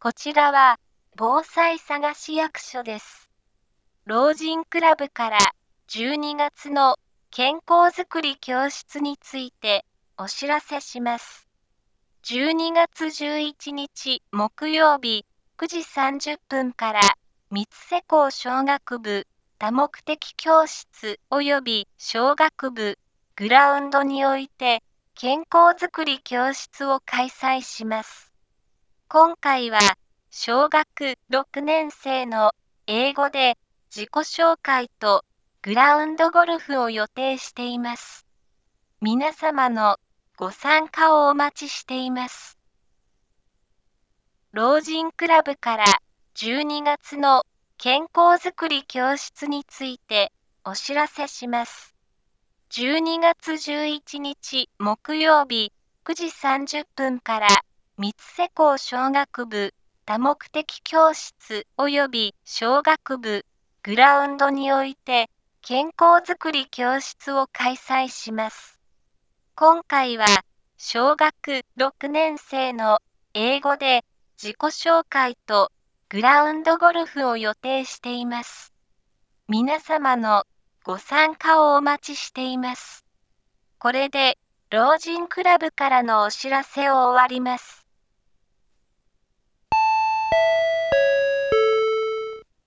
こちらは、防災探し役所です。老人クラブから12月の健康づくり教室についてお知らせします。12月11日木曜日9時30分から三瀬港小学部多目的教室及び小学部グラウンドにおいて健康づくり教室を開催します。今回は小学6年生の英語で自己紹介とグラウンドゴルフを予定しています。皆様のご参加をお待ちしています。老人クラブから12月の健康づくり教室についてお知らせします。12月11日木曜日9時30分から三瀬港小学部多目的教室及び小学部グラウンドにおいて健康づくり教室を開催します。今回は小学6年生の英語で自己紹介とグラウンドゴルフを予定しています。皆様のご参加をお待ちしています。これで老人クラブからのお知らせを終わります。